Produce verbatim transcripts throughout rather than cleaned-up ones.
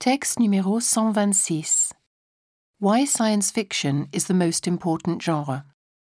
Texte numéro cent vingt-six. Why science fiction is the most important genre.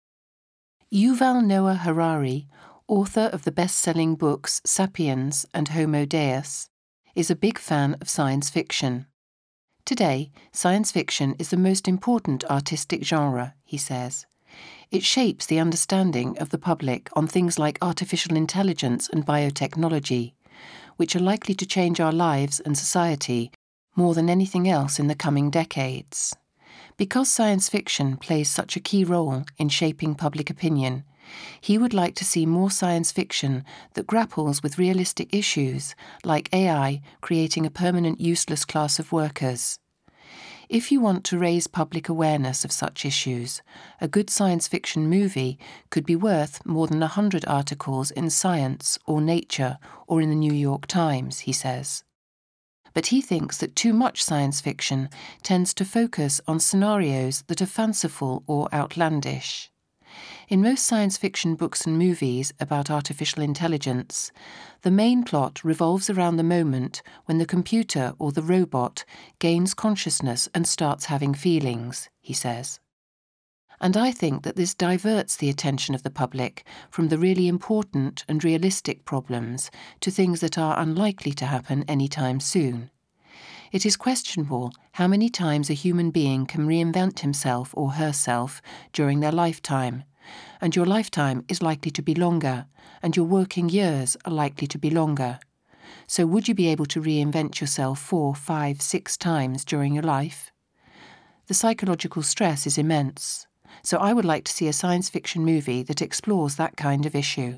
Yuval Noah Harari, author of the best-selling books Sapiens and Homo Deus, is a big fan of science fiction. Today, science fiction is the most important artistic genre, he says. It shapes the understanding of the public on things like artificial intelligence and biotechnology, which are likely to change our lives and society more than anything else in the coming decades. Because science fiction plays such a key role in shaping public opinion, he would like to see more science fiction that grapples with realistic issues like A I creating a permanent useless class of workers. If you want to raise public awareness of such issues, a good science fiction movie could be worth more than a hundred articles in Science or Nature or in the New York Times, he says. But he thinks that too much science fiction tends to focus on scenarios that are fanciful or outlandish. In most science fiction books and movies about artificial intelligence, the main plot revolves around the moment when the computer or the robot gains consciousness and starts having feelings, he says. And I think that this diverts the attention of the public from the really important and realistic problems to things that are unlikely to happen anytime soon. It is questionable how many times a human being can reinvent himself or herself during their lifetime, and your lifetime is likely to be longer, and your working years are likely to be longer. So would you be able to reinvent yourself four, five, six times during your life? The psychological stress is immense. So I would like to see a science fiction movie that explores that kind of issue.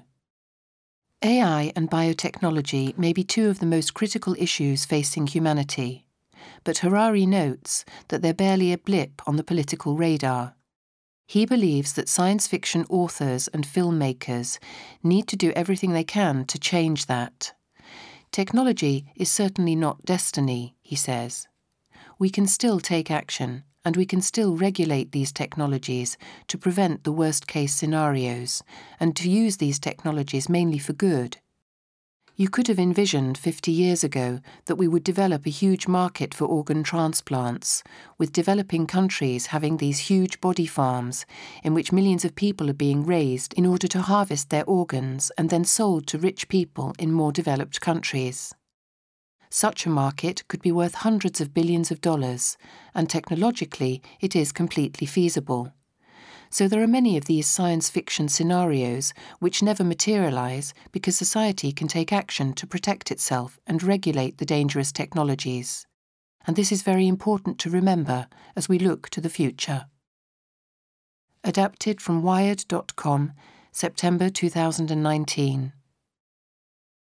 A I and biotechnology may be two of the most critical issues facing humanity, but Harari notes that they're barely a blip on the political radar. He believes that science fiction authors and filmmakers need to do everything they can to change that. Technology is certainly not destiny, he says. We can still take action, and we can still regulate these technologies to prevent the worst-case scenarios, and to use these technologies mainly for good. You could have envisioned fifty years ago that we would develop a huge market for organ transplants, with developing countries having these huge body farms in which millions of people are being raised in order to harvest their organs and then sold to rich people in more developed countries. Such a market could be worth hundreds of billions of dollars, and technologically it is completely feasible. So there are many of these science fiction scenarios which never materialize because society can take action to protect itself and regulate the dangerous technologies. And this is very important to remember as we look to the future. Adapted from Wired dot com, September two thousand nineteen.